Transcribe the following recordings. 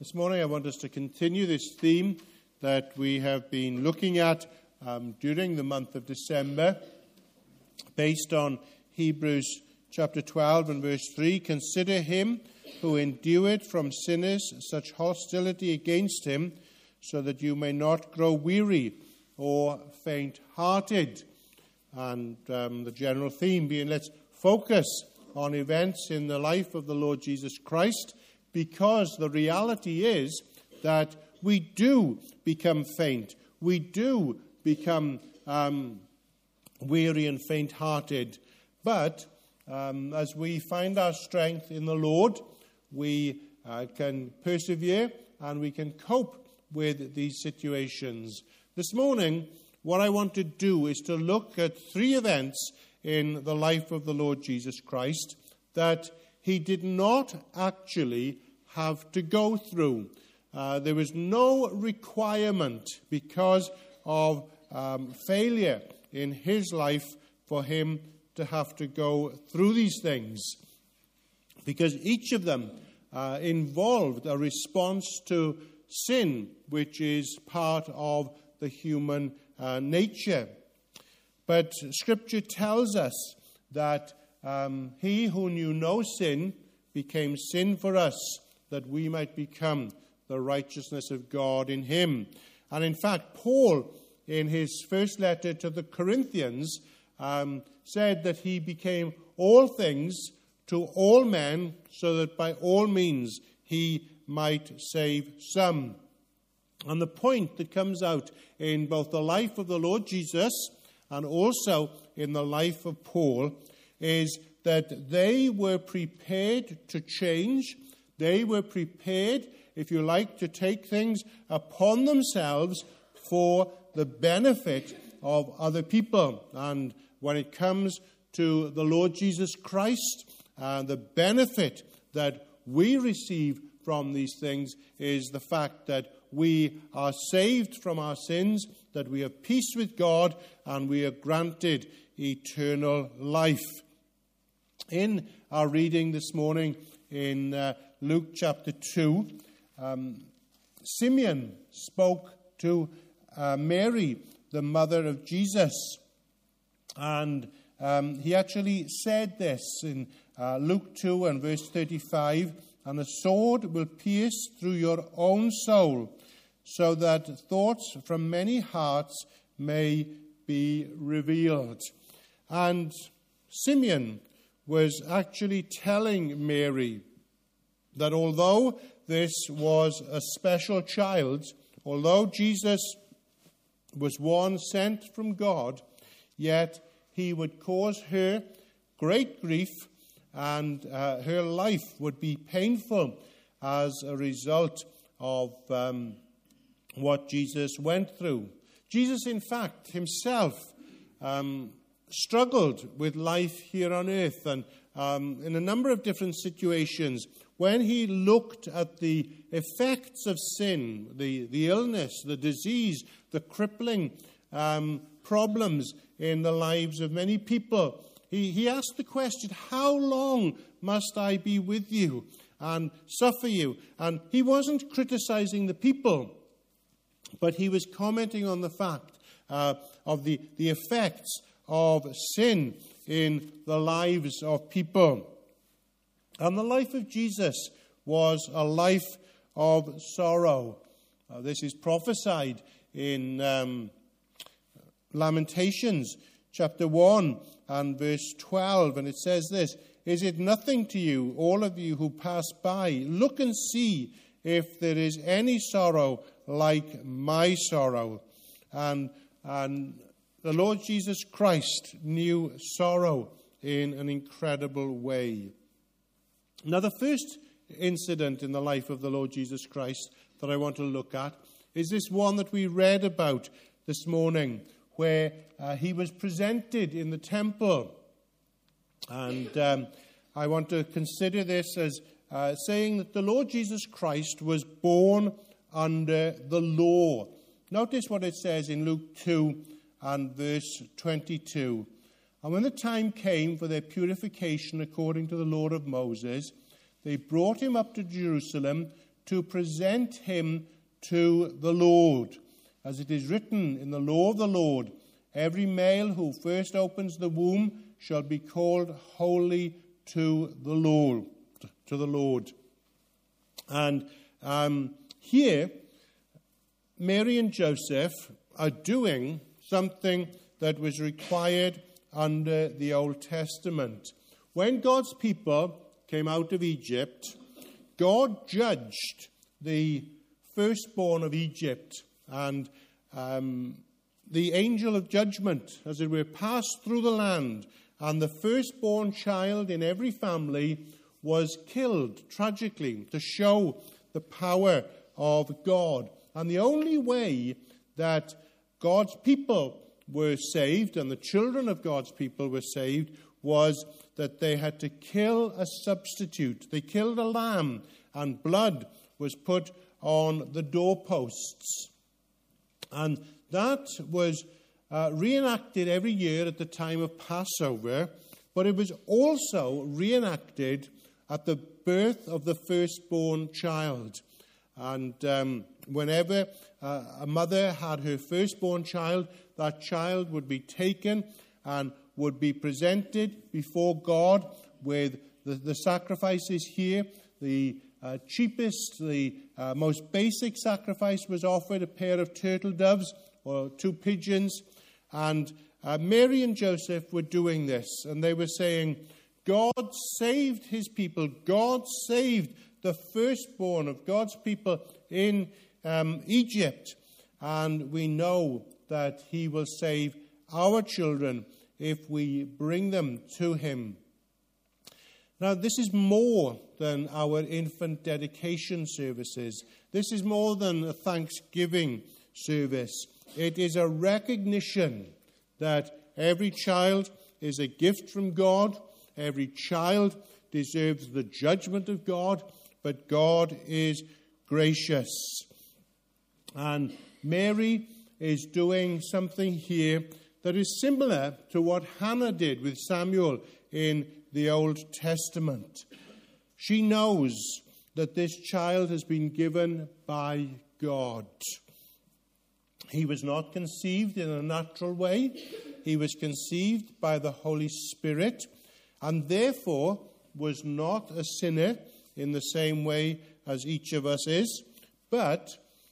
This morning I want us to continue this theme that we have been looking at during the month of December, based on Hebrews chapter 12 and verse 3. Consider him who endured from sinners such hostility against him, so that you may not grow weary or faint-hearted. And the general theme being, let's focus on events in the life of the Lord Jesus Christ, because the reality is that we do become faint. We do become weary and faint-hearted. But as we find our strength in the Lord, we can persevere and we can cope with these situations. This morning, what I want to do is to look at three events in the life of the Lord Jesus Christ that he did not actually have to go through. There was no requirement because of failure in his life for him to have to go through these things, because each of them involved a response to sin, which is part of the human nature. But Scripture tells us that he who knew no sin became sin for us, that we might become the righteousness of God in him. And in fact, Paul, in his first letter to the Corinthians, said that he became all things to all men, so that by all means he might save some. And the point that comes out in both the life of the Lord Jesus and also in the life of Paul is that they were prepared to change. They were prepared, if you like, to take things upon themselves for the benefit of other people. And when it comes to the Lord Jesus Christ, the benefit that we receive from these things is the fact that we are saved from our sins, that we have peace with God, and we are granted eternal life. In our reading this morning in Luke chapter 2, Simeon spoke to Mary, the mother of Jesus. And he actually said this in Luke 2 and verse 35, "And a sword will pierce through your own soul, so that thoughts from many hearts may be revealed." And Simeon was actually telling Mary that although this was a special child, although Jesus was one sent from God, yet he would cause her great grief, and her life would be painful as a result of what Jesus went through. Jesus, in fact, himself struggled with life here on earth, and in a number of different situations. When he looked at the effects of sin, the illness, the disease, the crippling problems in the lives of many people, he asked the question, "How long must I be with you and suffer you?" And he wasn't criticizing the people, but he was commenting on the fact of the effects of sin in the lives of people. And the life of Jesus was a life of sorrow. This is prophesied in Lamentations chapter 1 and verse 12. And it says this, "Is it nothing to you, all of you who pass by? Look and see if there is any sorrow like my sorrow." And the Lord Jesus Christ knew sorrow in an incredible way. Now, the first incident in the life of the Lord Jesus Christ that I want to look at is this one that we read about this morning, where he was presented in the temple. And I want to consider this as saying that the Lord Jesus Christ was born under the law. Notice what it says in Luke 2 and verse 22. "And when the time came for their purification according to the law of Moses, they brought him up to Jerusalem to present him to the Lord. As it is written in the law of the Lord, every male who first opens the womb shall be called holy to the Lord. And here, Mary and Joseph are doing something that was required under the Old Testament. When God's people came out of Egypt, God judged the firstborn of Egypt, and the angel of judgment, as it were, passed through the land, and the firstborn child in every family was killed tragically to show the power of God. And the only way that God's people were saved and the children of God's people were saved was that they had to kill a substitute. They killed a lamb, and blood was put on the doorposts. And that was reenacted every year at the time of Passover, but it was also reenacted at the birth of the firstborn child. And whenever a mother had her firstborn child, that child would be taken and would be presented before God with the sacrifices here. The cheapest, the most basic sacrifice was offered, a pair of turtle doves or 2 pigeons. And Mary and Joseph were doing this, and they were saying, God saved his people. God saved the firstborn of God's people in Egypt. And we know that he will save our children if we bring them to him. Now, this is more than our infant dedication services. This is more than a Thanksgiving service. It is a recognition that every child is a gift from God. Every child deserves the judgment of God, but God is gracious. And Mary is doing something here that is similar to what Hannah did with Samuel in the Old Testament. She knows that this child has been given by God. He was not conceived in a natural way. He was conceived by the Holy Spirit, and therefore was not a sinner in the same way as each of us is. But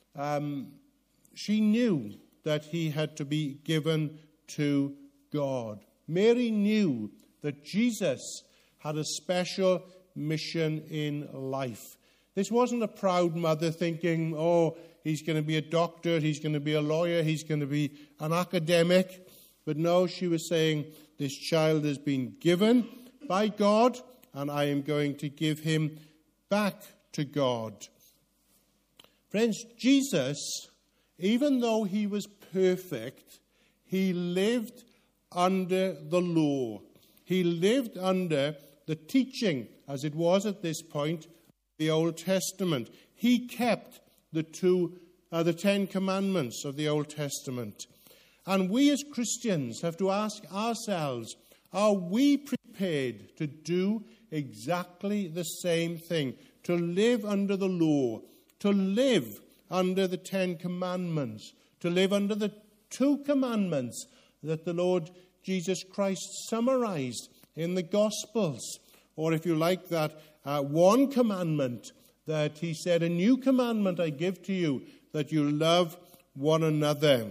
she knew that he had to be given to God. Mary knew that Jesus had a special mission in life. This wasn't a proud mother thinking, oh, he's going to be a doctor, he's going to be a lawyer, he's going to be an academic. But no, she was saying, this child has been given by God, and I am going to give him back to God. Friends, Jesus, even though he was perfect, he lived under the law. He lived under the teaching, as it was at this point, the Old Testament. He kept the 10 Commandments of the Old Testament. And we as Christians have to ask ourselves, are we prepared to do exactly the same thing? To live under the law, to live under the 10 Commandments, to live under the 2 commandments that the Lord Jesus Christ summarized in the Gospels. Or if you like that, 1 commandment that he said, a new commandment I give to you, that you love one another.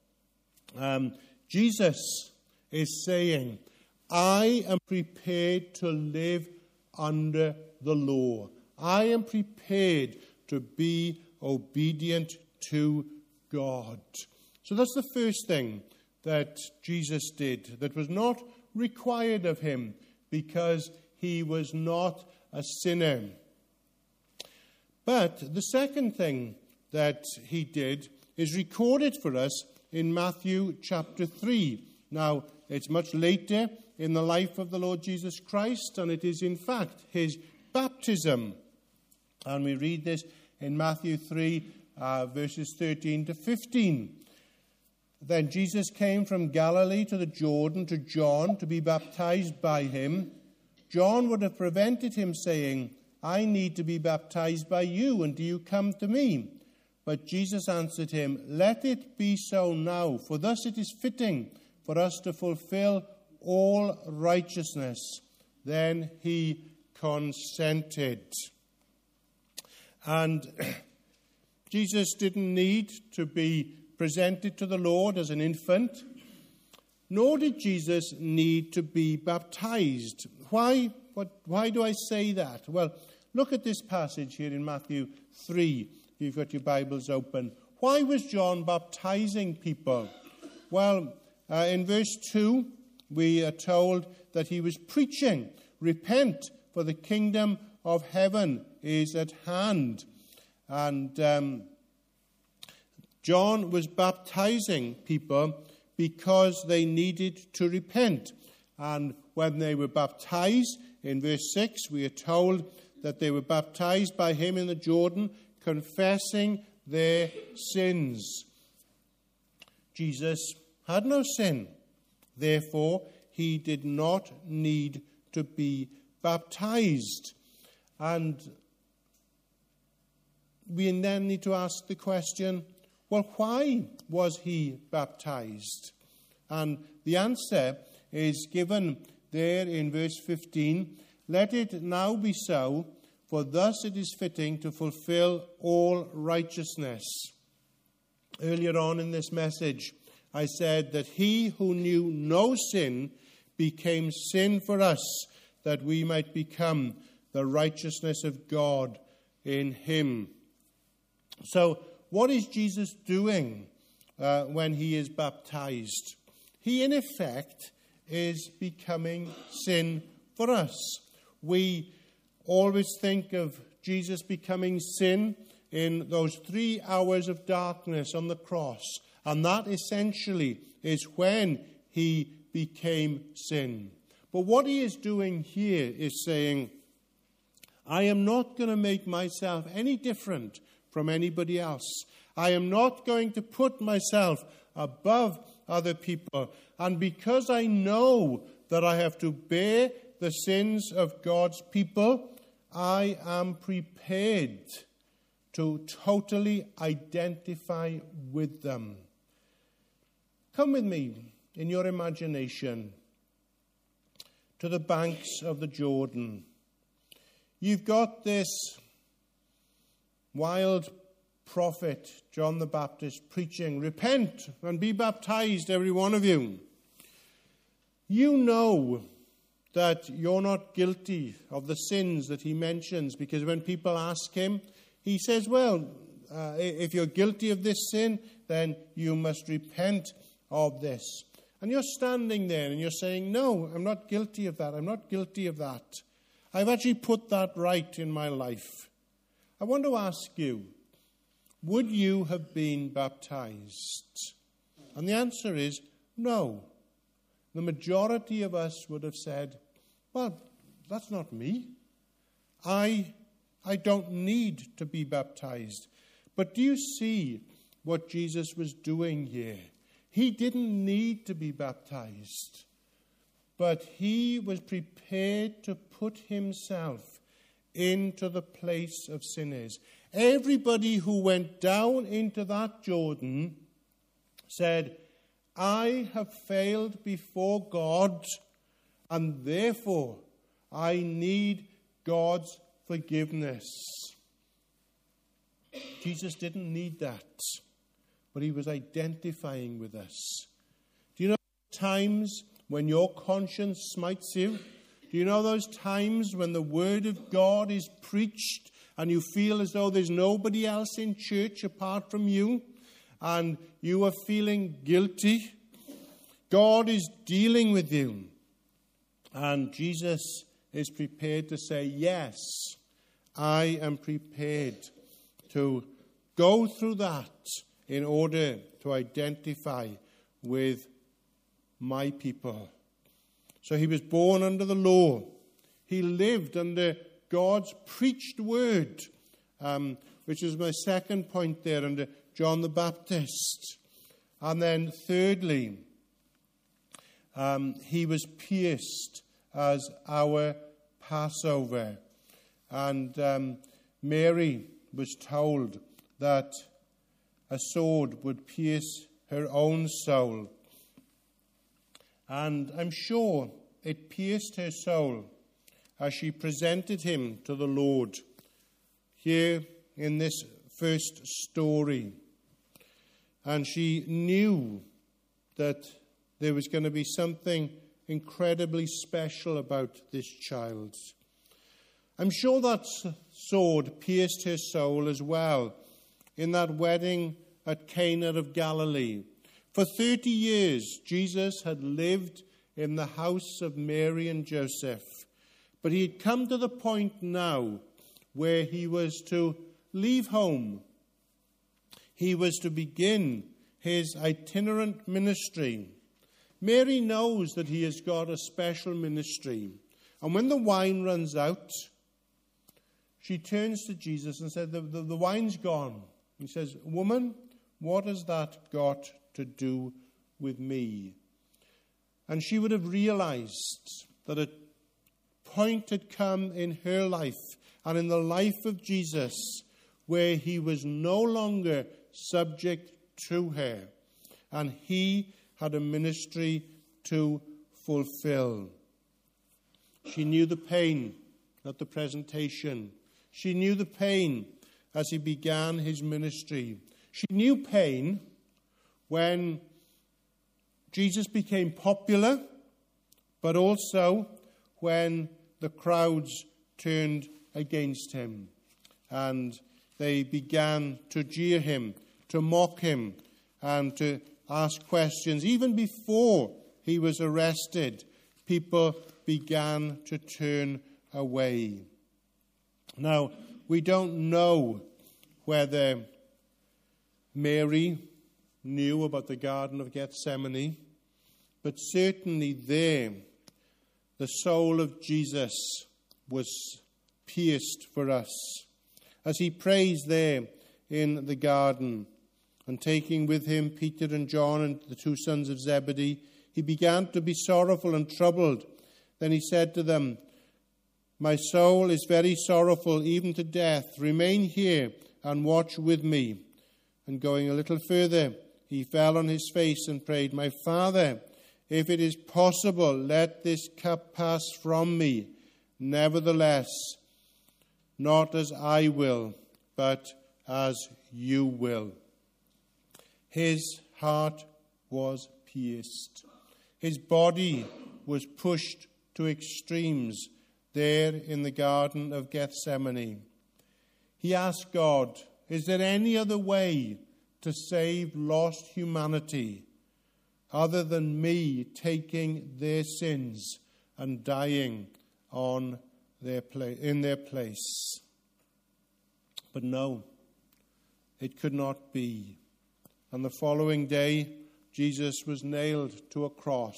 Jesus is saying, I am prepared to live under the law. I am prepared to be obedient to God. So that's the first thing that Jesus did that was not required of him because he was not a sinner. But the second thing that he did is recorded for us in Matthew chapter 3. Now, it's much later in the life of the Lord Jesus Christ, and it is in fact his baptism. And we read this in Matthew 3, verses 13 to 15. Then Jesus came from Galilee to the Jordan to John to be baptized by him. John would have prevented him, saying, I need to be baptized by you, and do you come to me? But Jesus answered him, Let it be so now, for thus it is fitting for us to fulfill all righteousness. Then he consented. And Jesus didn't need to be presented to the Lord as an infant, nor did Jesus need to be baptized. Why do I say that? Well, look at this passage here in Matthew 3, if you've got your Bibles open. Why was John baptizing people? Well, in verse 2, we are told that he was preaching, Repent, for the kingdom of heaven is at hand. And John was baptizing people because they needed to repent. And when they were baptized, in verse 6, we are told that they were baptized by him in the Jordan, confessing their sins. Jesus had no sin. Therefore, he did not need to be baptized. And we then need to ask the question, well, why was he baptized? And the answer is given there in verse 15. Let it now be so, for thus it is fitting to fulfill all righteousness. Earlier on in this message, I said that he who knew no sin became sin for us, that we might become the righteousness of God in him. So, what is Jesus doing when he is baptized? He, in effect, is becoming sin for us. We always think of Jesus becoming sin in those 3 hours of darkness on the cross. And that essentially is when he became sin. But what he is doing here is saying, I am not going to make myself any different from anybody else. I am not going to put myself above other people. And because I know that I have to bear the sins of God's people, I am prepared to totally identify with them. Come with me in your imagination to the banks of the Jordan. You've got this wild prophet, John the Baptist, preaching, Repent and be baptized, every one of you. You know that you're not guilty of the sins that he mentions, because when people ask him, he says, well, if you're guilty of this sin, then you must repent of this. And you're standing there and you're saying, no, I'm not guilty of that. I'm not guilty of that. I've actually put that right in my life. I want to ask you, would you have been baptized? And the answer is no. The majority of us would have said, well, that's not me. I don't need to be baptized. But do you see what Jesus was doing here? He didn't need to be baptized, but he was prepared to put himself into the place of sinners. Everybody who went down into that Jordan said, I have failed before God, and therefore I need God's forgiveness. Jesus didn't need that, but he was identifying with us. Do you know times when your conscience smites you? Do you know those times when the word of God is preached and you feel as though there's nobody else in church apart from you, and you are feeling guilty? God is dealing with you. And Jesus is prepared to say, yes, I am prepared to go through that in order to identify with my people. So he was born under the law. He lived under God's preached word, which is my second point there under John the Baptist. And then thirdly, he was pierced as our Passover. And Mary was told that a sword would pierce her own soul. And I'm sure it pierced her soul as she presented him to the Lord here in this first story. And she knew that there was going to be something incredibly special about this child. I'm sure that sword pierced her soul as well in that wedding at Cana of Galilee. For 30 years, Jesus had lived in the house of Mary and Joseph. But he had come to the point now where he was to leave home. He was to begin his itinerant ministry. Mary knows that he has got a special ministry. And when the wine runs out, she turns to Jesus and said, the wine's gone. He says, "Woman, what has that got to do with me?" And she would have realized that a point had come in her life and in the life of Jesus where he was no longer subject to her, and he had a ministry to fulfill. She knew the pain, not the presentation. She knew the pain as he began his ministry. She knew pain when Jesus became popular, but also when the crowds turned against him and they began to jeer him, to mock him, and to ask questions. Even before he was arrested, people began to turn away. Now, we don't know whether Mary knew about the Garden of Gethsemane, but certainly there, the soul of Jesus was pierced for us. As he prays there in the garden, and taking with him Peter and John and the two sons of Zebedee, he began to be sorrowful and troubled. Then he said to them, "My soul is very sorrowful, even to death. Remain here and watch with me." And going a little further, he fell on his face and prayed, "My Father, if it is possible, let this cup pass from me. Nevertheless, not as I will, but as you will." His heart was pierced. His body was pushed to extremes there in the Garden of Gethsemane. He asked God, is there any other way to save lost humanity other than me taking their sins and dying in their place? But no, it could not be. And the following day, Jesus was nailed to a cross.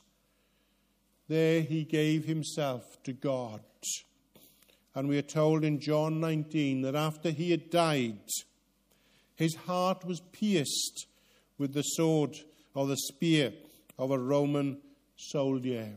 There he gave himself to God. And we are told in John 19 that after he had died, his heart was pierced with the sword or the spear of a Roman soldier.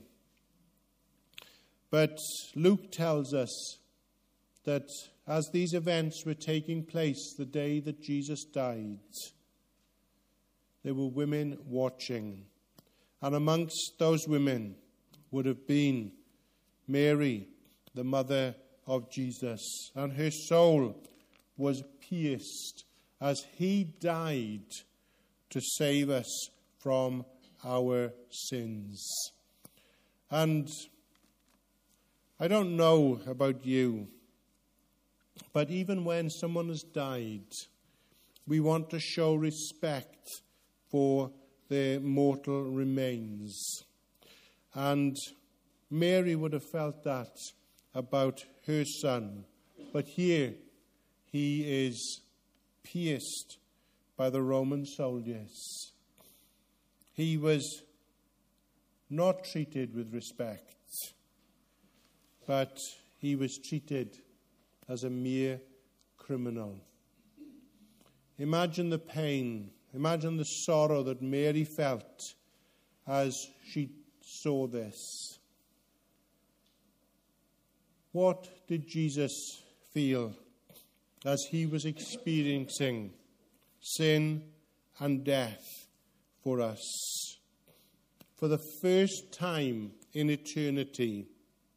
But Luke tells us that as these events were taking place the day that Jesus died, there were women watching. And amongst those women would have been Mary, the mother of Jesus. And her soul was pierced as he died to save us from our sins. And I don't know about you, but even when someone has died, we want to show respect for their mortal remains. And Mary would have felt that about her son. But here he is pierced by the Roman soldiers. He was not treated with respect, but he was treated as a mere criminal. Imagine the pain, imagine the sorrow that Mary felt as she saw this. What did Jesus feel as he was experiencing sin and death for us? For the first time in eternity,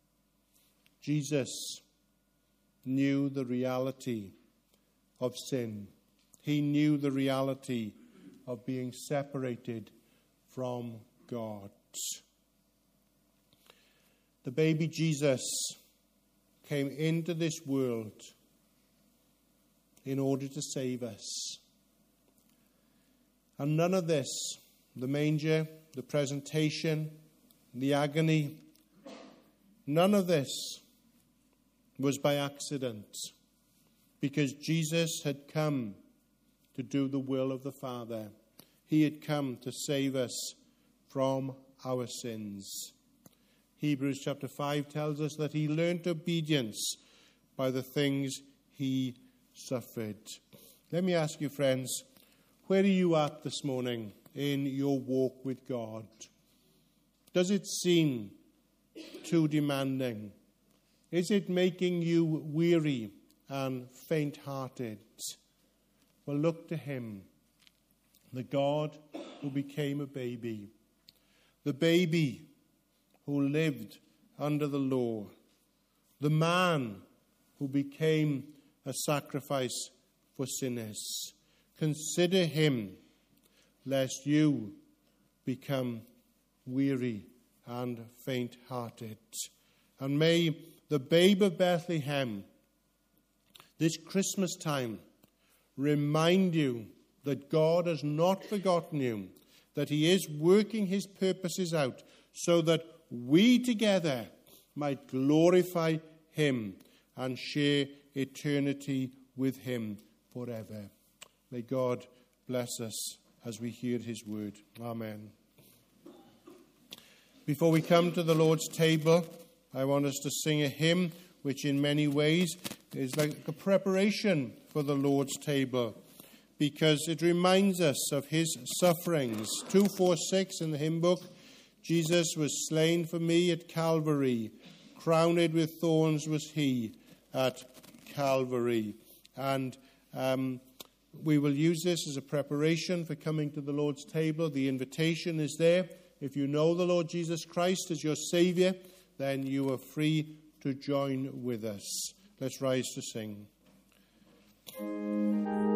Jesus knew the reality of sin. He knew the reality of being separated from God. The baby Jesus came into this world in order to save us. And none of this, the manger, the presentation, the agony, none of this was by accident, because Jesus had come to do the will of the Father. He had come to save us from our sins. Hebrews chapter 5 tells us that he learnt obedience by the things he suffered. Let me ask you, friends, where are you at this morning in your walk with God? Does it seem too demanding? Is it making you weary and faint-hearted? Well, look to him, the God who became a baby, the baby who lived under the law, the man who became a sacrifice for sinners. Consider him, lest you become weary and faint-hearted. And may the babe of Bethlehem, this Christmas time, remind you that God has not forgotten you, that he is working his purposes out so that we together might glorify him and share eternity with him forever. May God bless us as we hear his word. Amen. Before we come to the Lord's table, I want us to sing a hymn which in many ways is like a preparation for the Lord's table, because it reminds us of his sufferings. 246 in the hymn book, Jesus was slain for me at Calvary, crowned with thorns was he at Calvary. And we will use this as a preparation for coming to the Lord's table. The invitation is there. If you know the Lord Jesus Christ as your Saviour, then you are free to join with us. Let's rise to sing.